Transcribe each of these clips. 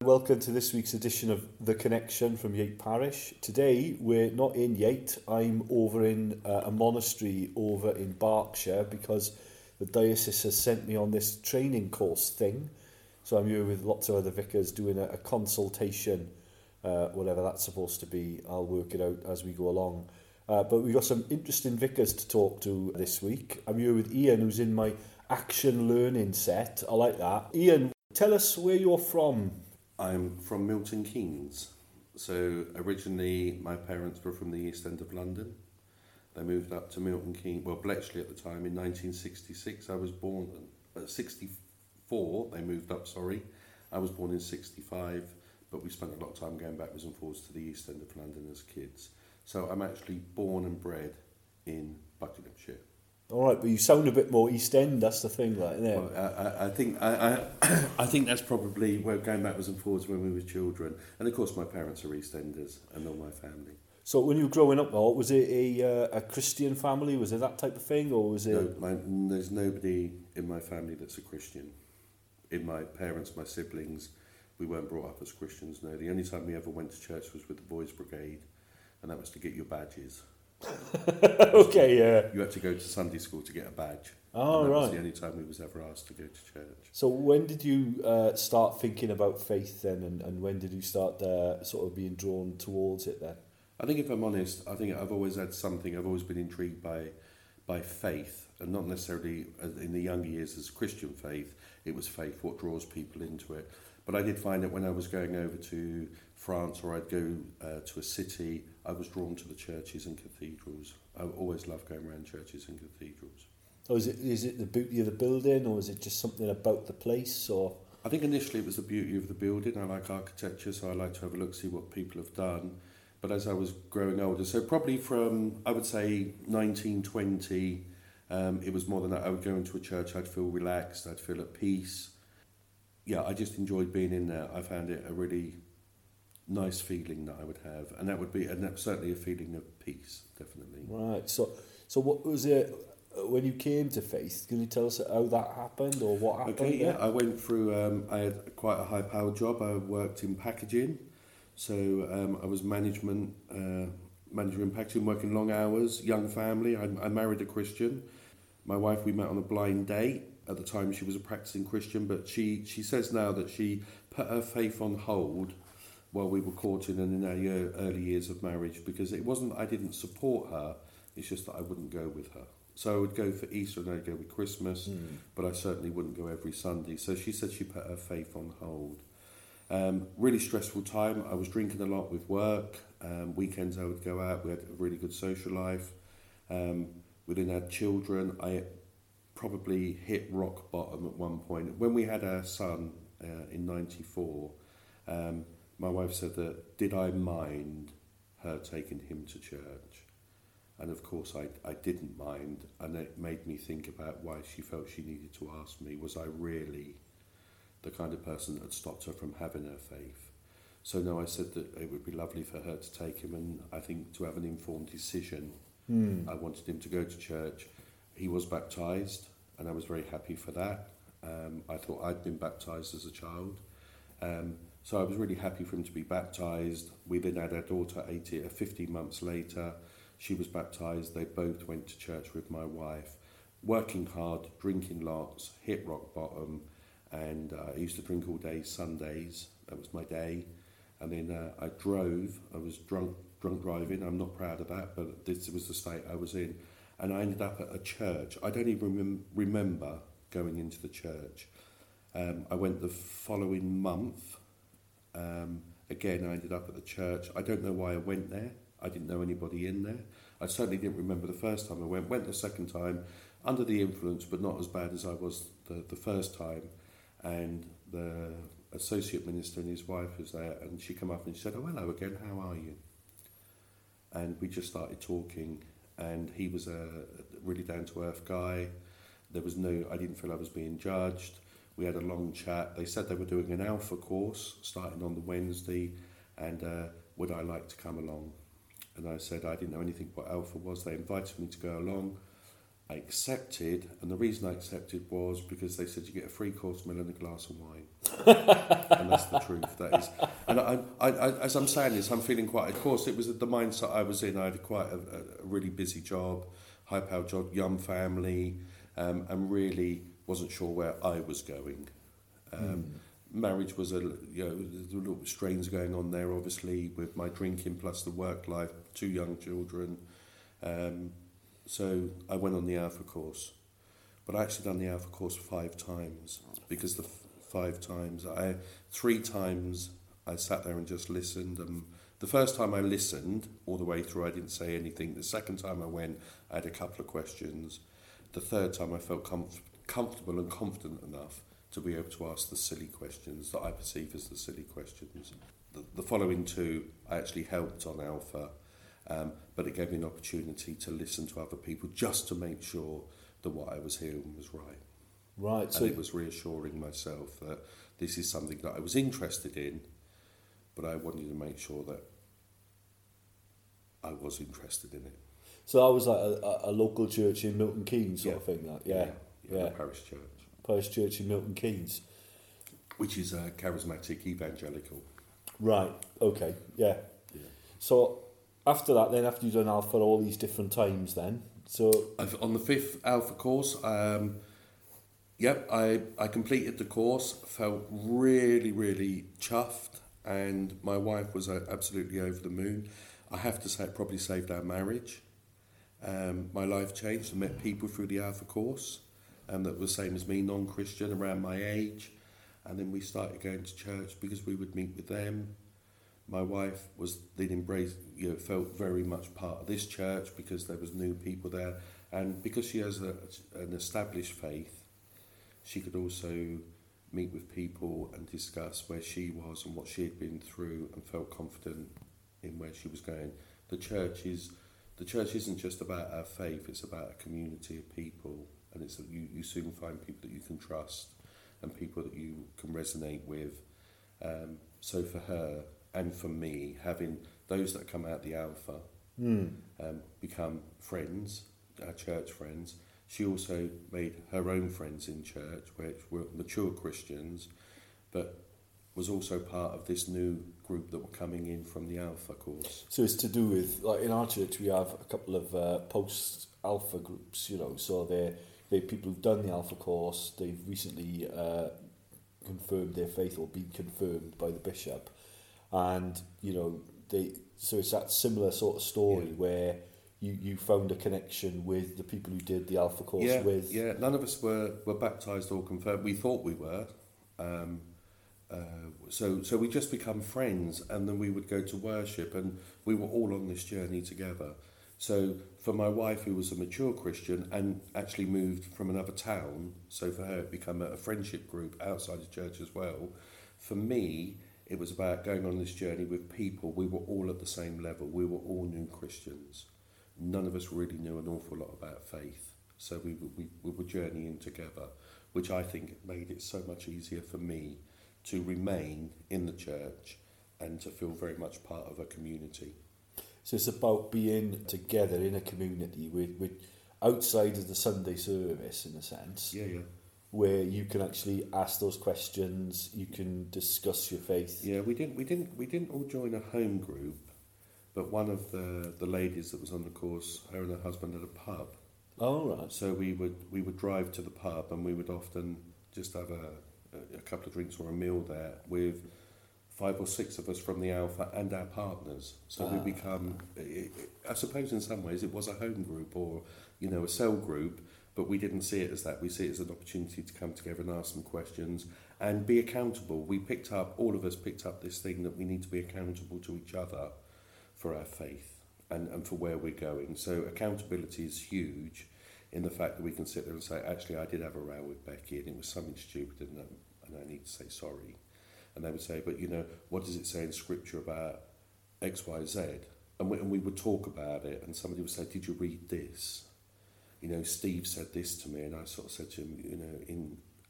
Welcome to this week's edition of The Connection from Yate Parish. Today we're not in Yate, I'm over in a monastery over in Berkshire because the diocese has sent me on this training course thing. So I'm here with lots of other vicars doing a consultation, whatever that's supposed to be. I'll work it out as we go along. But we've got some interesting vicars to talk to this week. I'm here with Ian, who's in my action learning set. I like that. Ian, tell us where you're from. I'm from Milton Keynes. So originally my parents were from the East End of London. They moved up to Milton Keynes, well, Bletchley at the time, in 1966. I was born at 64, they moved up, sorry. I was born in 65, but we spent a lot of time going backwards and forwards to the East End of London as kids. So I'm actually born and bred in Buckinghamshire. All right, but you sound a bit more East End. That's the thing, like, isn't it? Well, I think that's probably we're going backwards and forwards when we were children, and of course my parents are EastEnders and all my family. So when you were growing up, was it a Christian family? Was it that type of thing, or was it? No, there's nobody in my family that's a Christian. In my parents, my siblings, we weren't brought up as Christians. No, the only time we ever went to church was with the Boys Brigade, and that was to get your badges. Okay, yeah. You had to go to Sunday school to get a badge. Oh, and that right. was the only time we was ever asked to go to church. So when did you start thinking about faith then, and when did you start sort of being drawn towards it then? I think if I'm honest, I think I've always had something, I've always been intrigued by faith, and not necessarily in the younger years as Christian faith, it was faith, what draws people into it. But I did find that when I was going over to France or I'd go to a city, I was drawn to the churches and cathedrals. I always loved going around churches and cathedrals. Oh, is it the beauty of the building, or is it just something about the place, or? I think initially it was the beauty of the building. I like architecture, so I like to have a look, see what people have done. But as I was growing older, so probably from, I would say, 1920, it was more than that. I would go into a church, I'd feel relaxed, I'd feel at peace. Yeah, I just enjoyed being in there. I found it a really nice feeling that I would have, and that's certainly a feeling of peace, definitely. Right. So what was it when you came to faith? Can you tell us how that happened, or what happened? Okay, yeah, I went through. I had quite a high-powered job. I worked in packaging, so I was manager in packaging, working long hours, young family. I married a Christian. My wife, we met on a blind date. At the time, she was a practicing Christian, but she says now that she put her faith on hold while we were courting and in our early years of marriage, because it wasn't I didn't support her, it's just that I wouldn't go with her. So I would go for Easter and I'd go with Christmas, but I certainly wouldn't go every Sunday. So she said she put her faith on hold. Really stressful time. I was drinking a lot with work. Weekends I would go out. We had a really good social life. We didn't have children. I probably hit rock bottom at one point. When we had our son in 94, my wife said that, did I mind her taking him to church? And of course I didn't mind, and it made me think about why she felt she needed to ask me. Was I really the kind of person that had stopped her from having her faith? So no, I said that it would be lovely for her to take him, and I think to have an informed decision. I wanted him to go to church. He was baptised, and I was very happy for that. I thought I'd been baptised as a child. So I was really happy for him to be baptised. We then had our daughter 15 months later. She was baptised. They both went to church with my wife. Working hard, drinking lots, hit rock bottom, and I used to drink all day Sundays. That was my day. And then I drove. I was drunk driving. I'm not proud of that, but this was the state I was in. And I ended up at a church. I don't even remember going into the church. I went the following month. Again, I ended up at the church. I don't know why I went there. I didn't know anybody in there. I certainly didn't remember the first time I went. Went the second time, under the influence, but not as bad as I was the first time. And the associate minister and his wife was there, and she came up and she said, "Oh, hello again, how are you?" And we just started talking, and he was a really down-to-earth guy. I didn't feel I was being judged. We had a long chat. They said they were doing an Alpha course starting on the Wednesday, and would I like to come along? And I said I didn't know anything what Alpha was. They invited me to go along, I accepted, and the reason I accepted was because they said you get a free course meal and a glass of wine. And that's the truth. That is, and as I'm saying this, I'm feeling quite. Of course, it was the mindset I was in. I had quite a really busy job, high-powered job, young family, and really wasn't sure where I was going. Marriage was there was a little strains going on there, obviously, with my drinking plus the work life, 2 young children. So I went on the Alpha course, but I actually done the Alpha course 5 times, because the 3 times I sat there and just listened. The first time I listened all the way through, I didn't say anything. The second time I went, I had a couple of questions. The third time I felt comfortable and confident enough to be able to ask the silly questions that I perceive as the silly questions. The following 2, I actually helped on Alpha, but it gave me an opportunity to listen to other people just to make sure that what I was hearing was right. Right. And So it was reassuring myself that this is something that I was interested in, but I wanted to make sure that I was interested in it. So that was like a local church in Milton Keynes sort of thing, like The parish church. Parish Church in Milton Keynes. Which is a charismatic evangelical. Right, okay, yeah. So after that then, after you've done Alpha all these different times then, so... On the 5th Alpha course, I completed the course, felt really, really chuffed, and my wife was absolutely over the moon. I have to say it probably saved our marriage. My life changed. I met people through the Alpha course that were the same as me, non-Christian, around my age. And then we started going to church because we would meet with them. My wife felt very much part of this church because there was new people there. And because she has an established faith, she could also meet with people and discuss where she was and what she had been through, and felt confident in where she was going. The church isn't just about our faith, it's about a community of people, and it's that you soon find people that you can trust and people that you can resonate with. So for her and for me, having those that come out the Alpha become friends, our church friends. She also made her own friends in church, which were mature Christians, but was also part of this new group that were coming in from the Alpha course. So it's to do with, like in our church, we have a couple of post-Alpha groups, so they're people who've done the Alpha course, they've recently confirmed their faith or been confirmed by the bishop. And, so it's that similar sort of story where you found a connection with the people who did the Alpha course with... Yeah, none of us were baptised or confirmed. We thought we were. So we just become friends, and then we would go to worship, and we were all on this journey together. So for my wife, who was a mature Christian and actually moved from another town, so for her it became a friendship group outside the church as well. For me, it was about going on this journey with people. We were all at the same level. We were all new Christians. None of us really knew an awful lot about faith. So we were journeying together, which I think made it so much easier for me to remain in the church and to feel very much part of a community. So it's about being together in a community with outside of the Sunday service, in a sense. Yeah. Where you can actually ask those questions, you can discuss your faith. Yeah, we didn't all join a home group, but one of the ladies that was on the course, her and her husband had a pub. Oh, right. So we would drive to the pub, and we would often just have a couple of drinks or a meal there with 5 or 6 of us from the Alpha and our partners. So we become, I suppose in some ways it was a home group or, a cell group, but we didn't see it as that. We see it as an opportunity to come together and ask some questions and be accountable. All of us picked up this thing that we need to be accountable to each other for our faith and for where we're going. So accountability is huge in the fact that we can sit there and say, actually, I did have a row with Becky and it was something stupid and I need to say sorry. And they would say, but what does it say in Scripture about X, Y, Z? And we would talk about it, and somebody would say, did you read this? Steve said this to me, and I sort of said to him,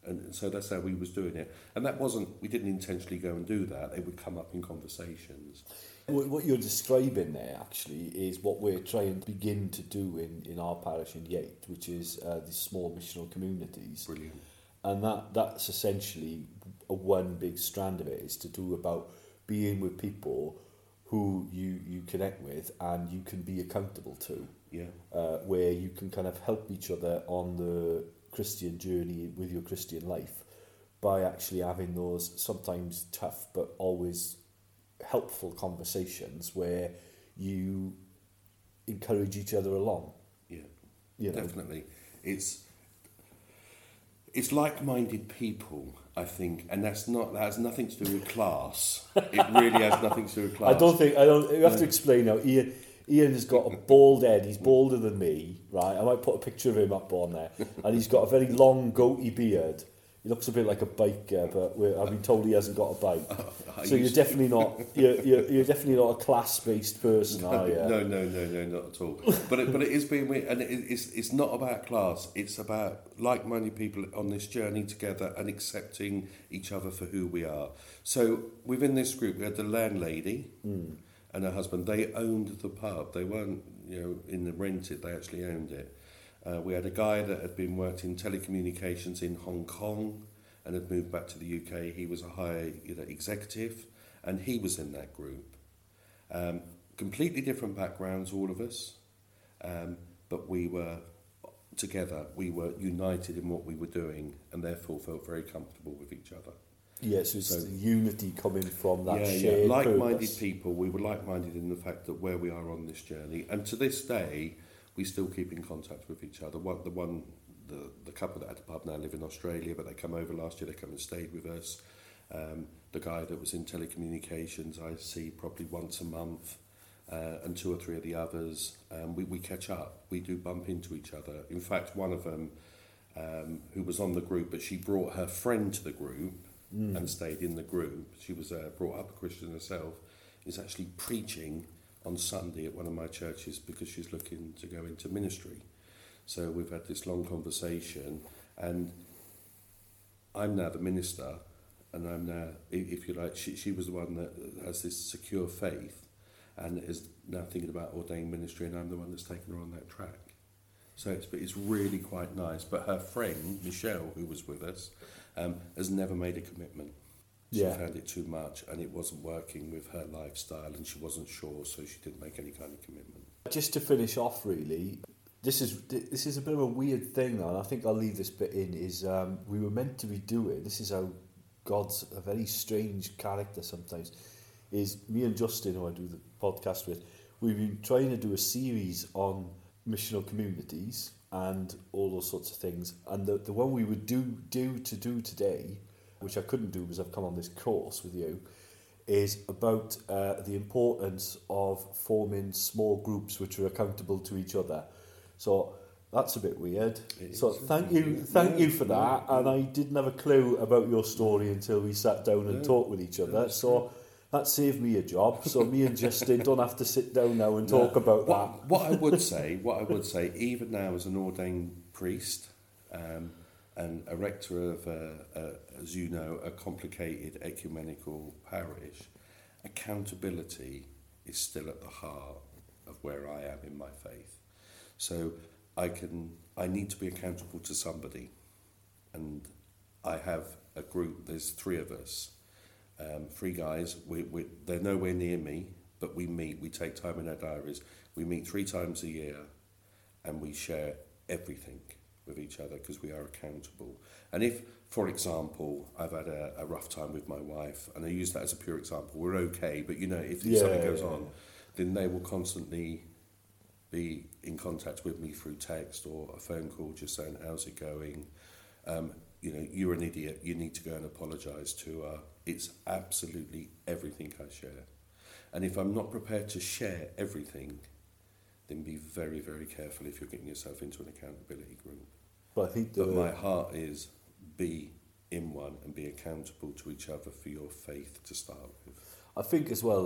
And so that's how we was doing it. And that wasn't, we didn't intentionally go and do that. It would come up in conversations. What you're describing there actually is what we're trying to begin to do in our parish in Yate, which is these small missional communities. Brilliant. And that's essentially one big strand of it, is to do about being with people who you connect with and you can be accountable to. Yeah. Where you can kind of help each other on the Christian journey with your Christian life by actually having those sometimes tough but always helpful conversations where you encourage each other along. Yeah, you know? Definitely. It's like-minded people, I think, and that has nothing to do with class. It really has nothing to do with class. You have to explain now. Ian has got a bald head. He's balder than me, right? I might put a picture of him up on there. And he's got a very long goatee beard. He looks a bit like a biker, but I've been told he hasn't got a bike. So you're definitely not. You're definitely not a class-based person, are you? No, not at all. But it is being weird, and it's not about class. It's about like-minded people on this journey together and accepting each other for who we are. So within this group, we had the landlady and her husband. They owned the pub. They weren't, in the rented. They actually owned it. We had a guy that had been working in telecommunications in Hong Kong and had moved back to the UK. He was a high executive, and he was in that group. Completely different backgrounds, all of us, but we were together. We were united in what we were doing, and therefore felt very comfortable with each other. Yes, so it's the unity coming from that shared like-minded purpose. people. We were like-minded in the fact that where we are on this journey, and to this day, we still keep in contact with each other. The couple that had the pub now live in Australia, but they come over last year. They come and stayed with us. The guy that was in telecommunications, I see probably once a month, and 2 or 3 of the others. We catch up. We do bump into each other. In fact, one of them, who was on the group, but she brought her friend to the group and stayed in the group. She was brought up a Christian herself. Is actually preaching on Sunday at one of my churches because she's looking to go into ministry. So we've had this long conversation, and I'm now the minister, and I'm now, if you like, she was the one that has this secure faith and is now thinking about ordained ministry, and I'm the one that's taken her on that track. So it's really quite nice. But her friend, Michelle, who was with us, has never made a commitment. She found it too much and it wasn't working with her lifestyle, and she wasn't sure, so she didn't make any kind of commitment. Just to finish off, really, this is a bit of a weird thing, and I think I'll leave this bit in, is we were meant to be doing, this is how God's a very strange character sometimes, is me and Justin, who I do the podcast with, we've been trying to do a series on missional communities and all those sorts of things, and the one we would do today, which I couldn't do because I've come on this course with you, is about the importance of forming small groups which are accountable to each other. So that's a bit weird. So thank you for that. And I didn't have a clue about your story until we sat down and talked with each other. So that saved me a job. So me and Justin don't have to sit down now and talk about that. What I would say, even now as an ordained priest, and a rector of, as you know, a complicated ecumenical parish, accountability is still at the heart of where I am in my faith. So I need to be accountable to somebody, and I have a group. There's 3 of us, 3 guys. They're nowhere near me, but we meet. We take time in our diaries. We meet 3 times a year, and we share everything with each other because we are accountable. And if, for example, I've had a rough time with my wife, and I use that as a pure example, we're okay, but if something goes on, then they will constantly be in contact with me through text or a phone call just saying, how's it going? You're an idiot, you need to go and apologise to her. It's absolutely everything I share. And if I'm not prepared to share everything, then be very, very careful if you're getting yourself into an accountability group. But my heart is be in one and be accountable to each other for your faith to start with. I think as well,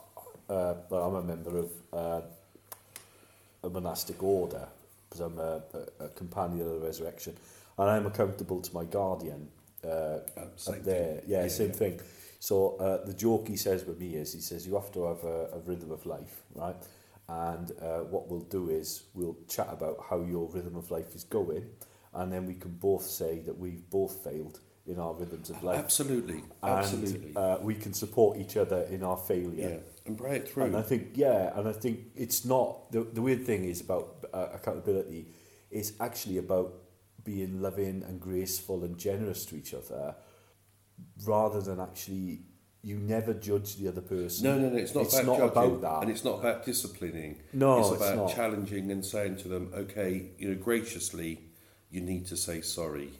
I'm a member of a monastic order because I'm a companion of the resurrection. and I'm accountable to my guardian Same up there. thing. Yeah, same thing. So the joke he says with me is, he says, you have to have a rhythm of life, right? And what we'll do is we'll chat about how your rhythm of life is going, and then we can both say that we've both failed in our rhythms of life. Absolutely, And absolutely. we can support each other in our failure. Yeah, and pray it through. And I think, it's not, the weird thing is about accountability, it's actually about being loving and graceful and generous to each other, rather than actually, you never judge the other person. No, it's not about judging, about that. and it's not about disciplining. No, it's it's about not. challenging and saying to them, okay, graciously, you need to say sorry.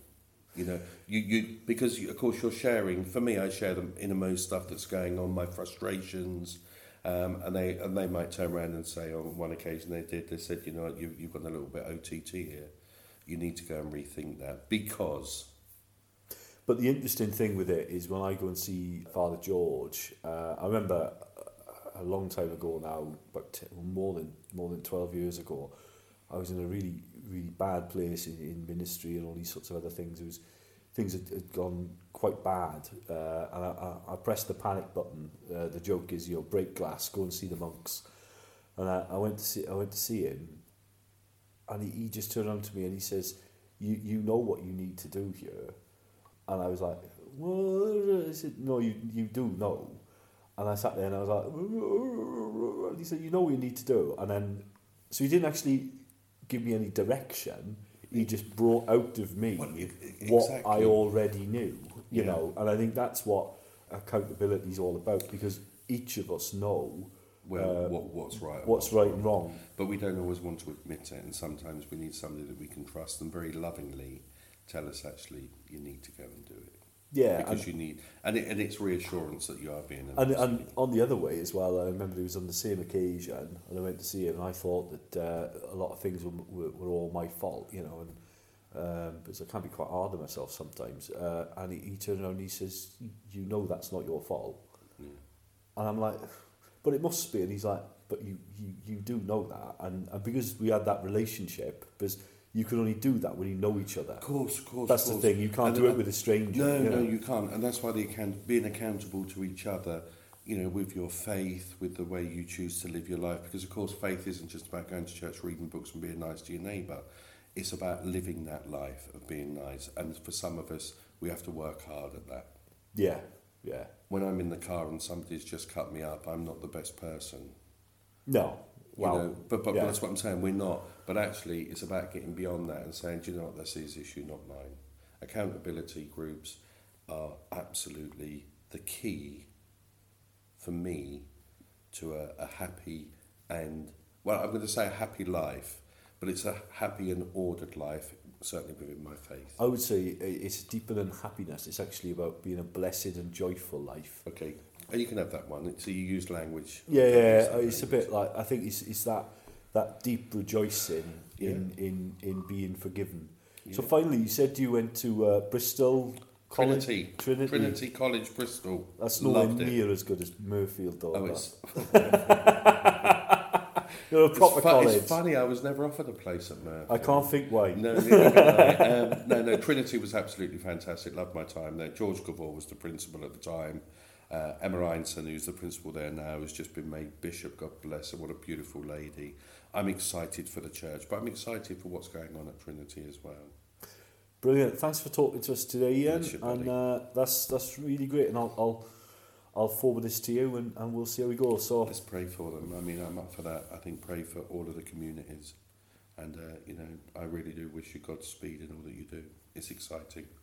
Because of course you're sharing. For me, I share them innermost stuff that's going on, my frustrations, and they might turn around and say, on one occasion they said, you've got a little bit OTT here. You need to go and rethink that because. But the interesting thing with it is when I go and see Father George, I remember a long time ago now, but more than 12 years ago, I was in a really, really bad place in ministry and all these sorts of other things. Things had gone quite bad, and I pressed the panic button. The joke is, break glass, go and see the monks. And I went to see him, and he just turned around to me and he says, you know what you need to do here. And I was like, well, I said, no, you do know. And I sat there and I was like, and he said, you know what you need to do. And then, so he didn't actually give me any direction. He just brought out of me what I already knew, you know. And I think that's what accountability is all about, because each of us know what's right, what's right and wrong. But we don't always want to admit it, and sometimes we need somebody that we can trust and very lovingly tell us, actually, you need to go and do it. Yeah, because you need, and it's reassurance that you are being. And on the other way as well, I remember it was on the same occasion, and I went to see him, and I thought that a lot of things were all my fault, and because I can be quite hard on myself sometimes. And he turned around and he says, "You know that's not your fault," and I'm like, "But it must be." And he's like, "But you do know that," and because we had that relationship, because you can only do that when you know each other. Of course. That's the thing. You can't do it with a stranger. No, you can't. And that's why being accountable to each other, with your faith, with the way you choose to live your life. Because, of course, faith isn't just about going to church, reading books and being nice to your neighbour. It's about living that life of being nice. And for some of us, we have to work hard at that. Yeah. When I'm in the car and somebody's just cut me up, I'm not the best person. No. Wow. But that's what I'm saying, we're not. But actually, it's about getting beyond that and saying, do you know what, that's his issue, not mine. Accountability groups are absolutely the key for me to a happy and, well, I'm going to say a happy life, but it's a happy and ordered life, certainly within my faith. I would say it's deeper than happiness. It's actually about being a blessed and joyful life. Okay. You can have that one. So you use language. Yeah. It's a bit like, I think it's that deep rejoicing in being forgiven. Yeah. So finally, you said you went to Bristol College? Trinity College, Bristol. That's nowhere near as good as Murfield, though. Oh, it's... You're a proper college. It's funny, I was never offered a place at Murfield. I can't think why. No, Trinity was absolutely fantastic. Loved my time there. George Gavor was the principal at the time. Emma Einson, who's the principal there now, has just been made bishop. God bless her. What a beautiful lady. I'm excited for the church, but I'm excited for what's going on at Trinity as well. Brilliant. Thanks for talking to us today, Ian. And that's really great. And I'll forward this to you, and we'll see how we go. So let's pray for them. I mean, I'm up for that. I think pray for all of the communities, and I really do wish you Godspeed in all that you do. It's exciting.